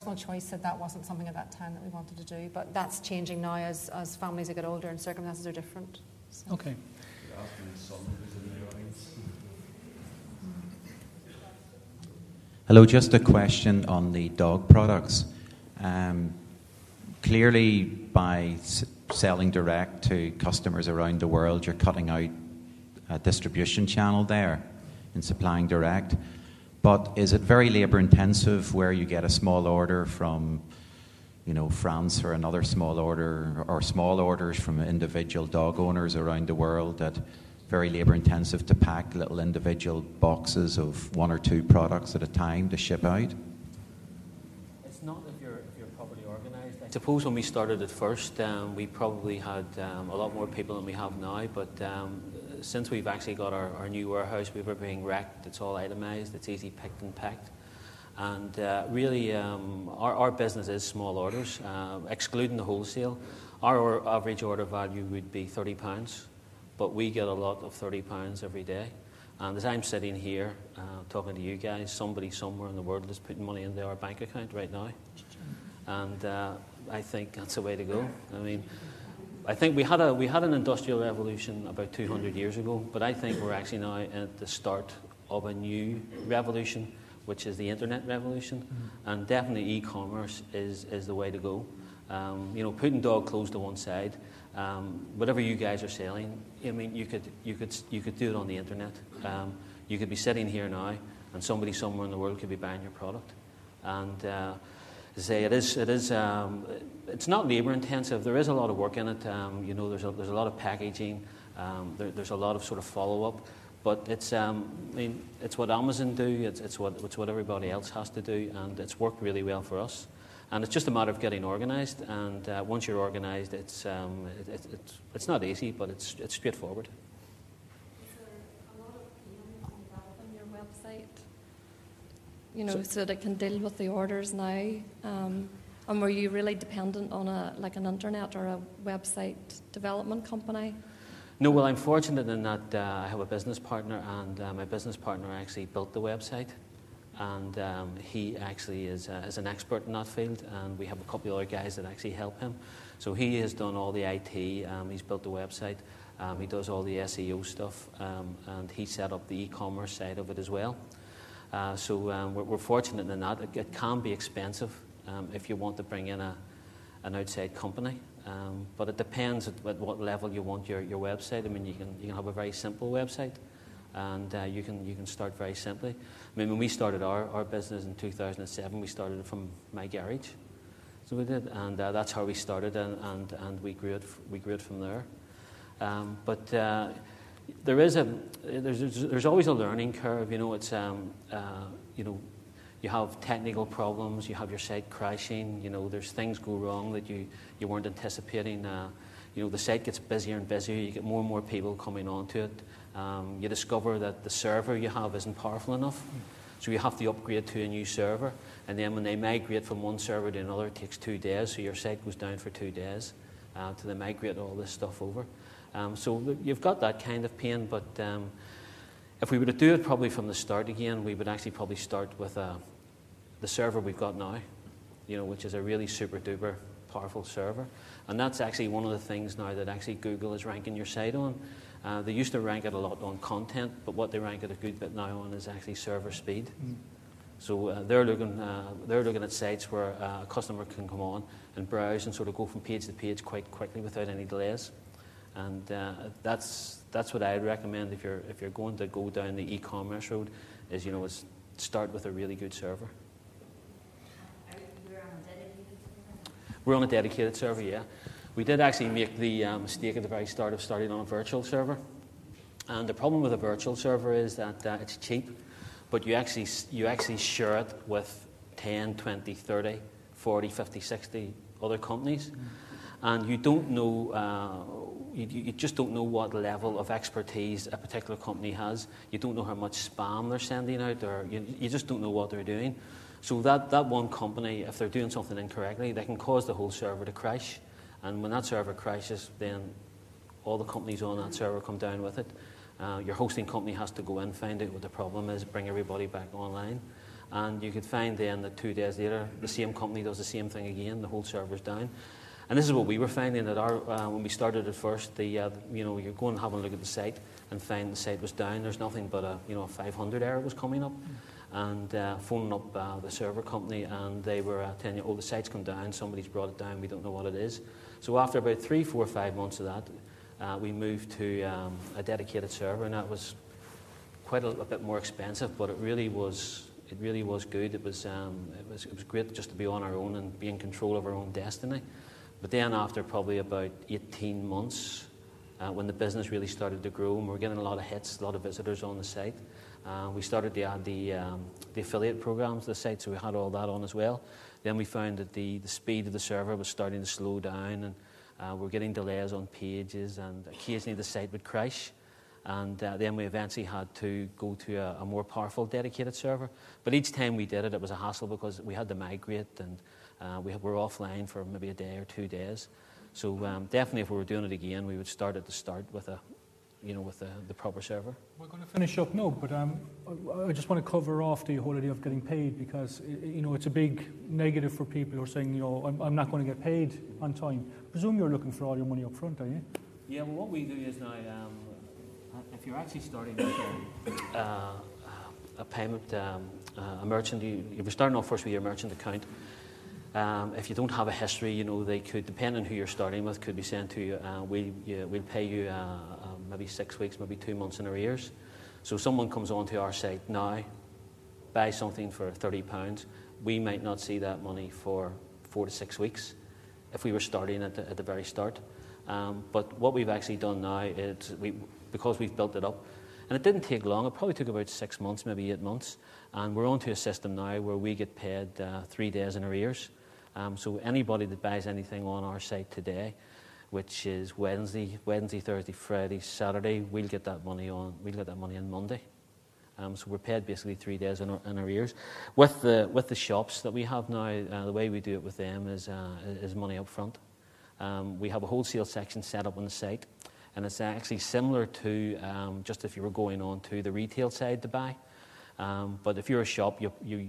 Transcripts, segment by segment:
personal choice that that wasn't something at that time that we wanted to do. But that's changing now as families get older and circumstances are different. So. Okay. Hello, just a question on the dog products. Clearly, by selling direct to customers around the world, you're cutting out a distribution channel there in supplying direct. But is it very labour intensive where you get a small order from, France or another small order, or small orders from individual dog owners around the world, that very labour intensive to pack little individual boxes of 1 or 2 products at a time to ship out? It's not if you're properly organised. I suppose when we started at first, we probably had a lot more people than we have now, but since we've actually got our new warehouse, we were being wrecked. It's all itemised, it's easy picked and packed. And really, our business is small orders, excluding the wholesale. Our average order value would be £30, but we get a lot of £30 every day. And as I'm sitting here talking to you guys, somebody somewhere in the world is putting money into our bank account right now. And I think that's the way to go. I mean, I think we had an industrial revolution about 200 years ago, but I think we're actually now at the start of a new revolution, which is the internet revolution. And definitely e-commerce is the way to go. Putting dog clothes to one side, whatever you guys are selling, I mean, you could do it on the internet. You could be sitting here now, and somebody somewhere in the world could be buying your product. And say it's not labour intensive. There is a lot of work in it. There's a lot of packaging. There's a lot of sort of follow up. But it's what Amazon do. It's what everybody else has to do, and it's worked really well for us. And it's just a matter of getting organised. And once you're organised, it's not easy, but it's straightforward. Is there a lot of payments involved on your website? So that it can deal with the orders now. And were you really dependent on an internet or a website development company? No, well, I'm fortunate in that I have a business partner, and my business partner actually built the website. And he actually is an expert in that field, and we have a couple of other guys that actually help him. So he has done all the IT, he's built the website, he does all the SEO stuff, and he set up the e-commerce side of it as well. So we're fortunate in that. It can be expensive if you want to bring in an outside company, but it depends at what level you want your website. I mean, you can have a very simple website, and you can start very simply. I mean, when we started our business in 2007, we started from my garage, so we did, and that's how we started, and we grew it from there. But there's always a learning curve. You have technical problems, you have your site crashing. There's things go wrong that you weren't anticipating. The site gets busier and busier. You get more and more people coming onto it. You discover that the server you have isn't powerful enough, so you have to upgrade to a new server. And then when they migrate from one server to another, it takes 2 days, so your site goes down for 2 days to then migrate all this stuff over. So you've got that kind of pain, but if we were to do it probably from the start again, we would actually probably start with the server we've got now, which is a really super duper powerful server. And that's actually one of the things now that actually Google is ranking your site on. They used to rank it a lot on content, but what they rank it a good bit now on is actually server speed. So they're looking at sites where a customer can come on and browse and sort of go from page to page quite quickly without any delays. And that's what I'd recommend if you're going to go down the e-commerce road, is start with a really good server. We're on a dedicated server, yeah. We did actually make the mistake at the very start of starting on a virtual server. And the problem with a virtual server is that it's cheap, but you actually share it with 10, 20, 30, 40, 50, 60 other companies. And you don't know, you just don't know what level of expertise a particular company has. You don't know how much spam they're sending out, or you just don't know what they're doing. So that one company, if they're doing something incorrectly, they can cause the whole server to crash. And when that server crashes, then all the companies on that server come down with it. Your hosting company has to go in, find out what the problem is, bring everybody back online. And you could find then that 2 days later, the same company does the same thing again, the whole server's down. And this is what we were finding, that when we started at first, you're going and having a look at the site and find the site was down. There's nothing but a 500 error was coming up. And phoning up the server company, and they were telling you, the site's come down, somebody's brought it down, we don't know what it is. So after about 3, 4, 5 months of that, we moved to a dedicated server, and that was quite a bit more expensive, but it really was good. It was great just to be on our own and be in control of our own destiny. But then after probably about 18 months, when the business really started to grow and we were getting a lot of hits, a lot of visitors on the site, we started to add the affiliate programs to the site, so we had all that on as well. Then we found that the speed of the server was starting to slow down, and we were getting delays on pages, and occasionally the site would crash. And then we eventually had to go to a more powerful dedicated server. But each time we did it, it was a hassle because we had to migrate, and we were offline for maybe a day or 2 days. So definitely, if we were doing it again, we would start at the start with the proper server. We're going to finish up now, but I just want to cover off the whole idea of getting paid, because it's a big negative for people who are saying, I'm not going to get paid on time. I presume you're looking for all your money up front, are you? Yeah, well, what we do is now, if you're actually starting with a payment, a merchant, if you're starting off first with your merchant account, if you don't have a history, they could, depending on who you're starting with, could be saying to you, we'll pay you maybe 6 weeks, maybe 2 months in arrears. So someone comes onto our site now, buys something for £30, we might not see that money for 4 to 6 weeks if we were starting at the very start. But what we've actually done now is, because we've built it up, and it didn't take long, it probably took about 6 months, maybe 8 months, and we're onto a system now where we get paid 3 days in arrears. So anybody that buys anything on our site today, which is Wednesday, Thursday, Friday, Saturday, we'll get that money on Monday. So we're paid basically 3 days in arrears. With the shops that we have now, the way we do it with them is money up front. We have a wholesale section set up on the site, and it's actually similar to just if you were going on to the retail side to buy. But if you're a shop,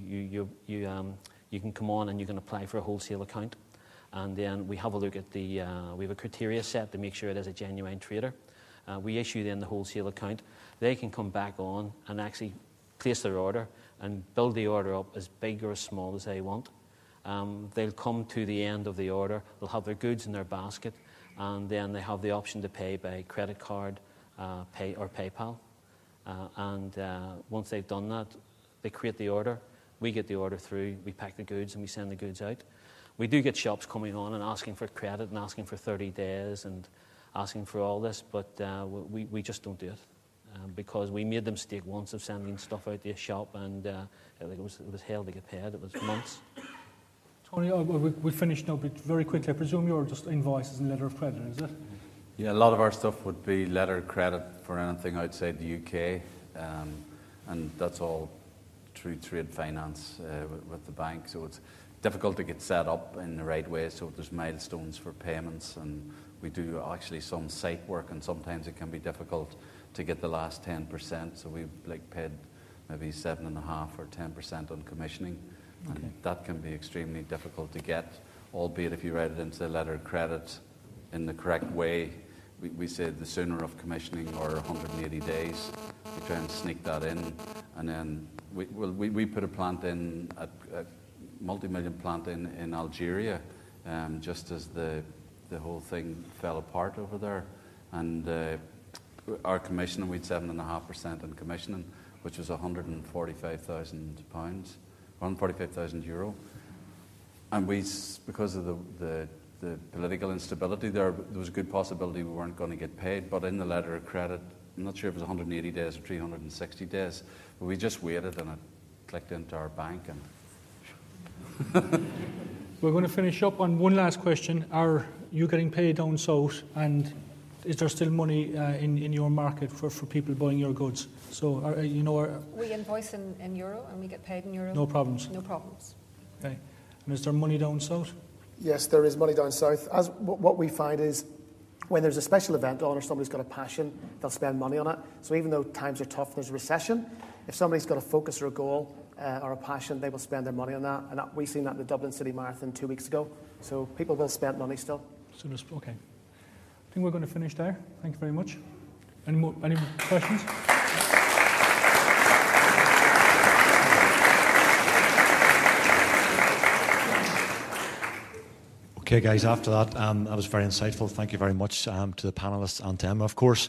you can come on and you can apply for a wholesale account, and then we have a look at we have a criteria set to make sure it is a genuine trader. We issue then the wholesale account. They can come back on and actually place their order and build the order up as big or as small as they want. They'll come to the end of the order, they'll have their goods in their basket, and then they have the option to pay by credit card, or PayPal. And once they've done that, they create the order, we get the order through, we pack the goods and we send the goods out. We do get shops coming on and asking for credit and asking for 30 days and asking for all this, but we just don't do it. Because we made the mistake once of sending stuff out to a shop, and it was hell to get paid. It was months. Tony, we finished now, but very quickly, I presume you're just invoices and letter of credit, is it? Yeah, a lot of our stuff would be letter of credit for anything outside the UK, and that's all through trade finance with the bank. So it's difficult to get set up in the right way, so there's milestones for payments, and we do actually some site work, and sometimes it can be difficult to get the last 10%, so we've paid maybe 7.5% or 10% on commissioning, and that can be extremely difficult to get, albeit if you write it into the letter of credit in the correct way. We say the sooner of commissioning or 180 days, we try and sneak that in, and then we put a plant in, a multi-million plant in Algeria, just as the whole thing fell apart over there, and our commissioning, we had 7.5% on commissioning, which was £145,000, €145,000, and because of the political instability there was a good possibility we weren't going to get paid. But in the letter of credit, I'm not sure if it was 180 days or 360 days, but we just waited and it clicked into our bank. And we're going to finish up on one last question. Are you getting paid down south, and is there still money in your market for people buying your goods? So, we invoice in euro and we get paid in euro. No problems. No problems. Okay. And is there money down south? Yes, there is money down south. As what we find is, when there's a special event on or somebody's got a passion, they'll spend money on it. So even though times are tough, there's a recession, if somebody's got a focus or a goal, or a passion, they will spend their money on that. And we've seen that in the Dublin City Marathon 2 weeks ago. So people will spend money still. So okay. I think we're going to finish there. Thank you very much. Any more questions? Okay, guys, after that, that was very insightful. Thank you very much to the panellists and to Emma, of course.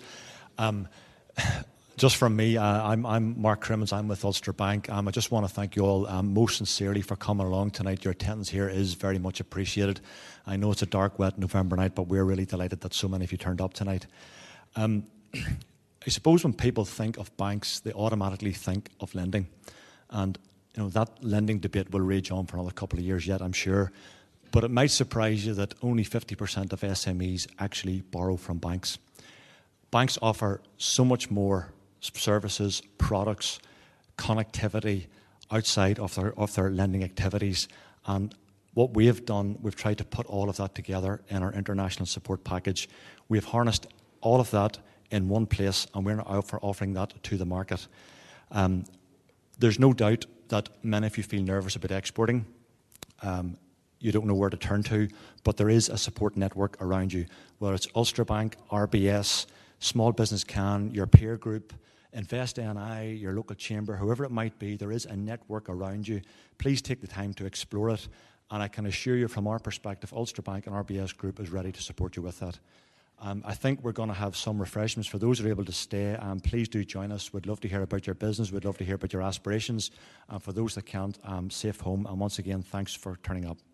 Just from me, I'm Mark Crimmins. I'm with Ulster Bank. I just want to thank you all most sincerely for coming along tonight. Your attendance here is very much appreciated. I know it's a dark, wet November night, but we're really delighted that so many of you turned up tonight. I suppose when people think of banks, they automatically think of lending. And that lending debate will rage on for another couple of years yet, I'm sure. But it might surprise you that only 50% of SMEs actually borrow from banks. Banks offer so much more services, products, connectivity outside of their lending activities. And what we have done, we've tried to put all of that together in our international support package. We have harnessed all of that in one place, and we're now offering that to the market. There's no doubt that many of you feel nervous about exporting. You don't know where to turn to, but there is a support network around you, whether it's Ulster Bank, RBS, Small Business Can, your peer group, Invest NI, your local chamber, whoever it might be, there is a network around you. Please take the time to explore it, and I can assure you from our perspective, Ulster Bank and RBS Group is ready to support you with that. I think we're going to have some refreshments for those who are able to stay. Please do join us. We'd love to hear about your business. We'd love to hear about your aspirations. And for those that can't, safe home. And once again, thanks for turning up.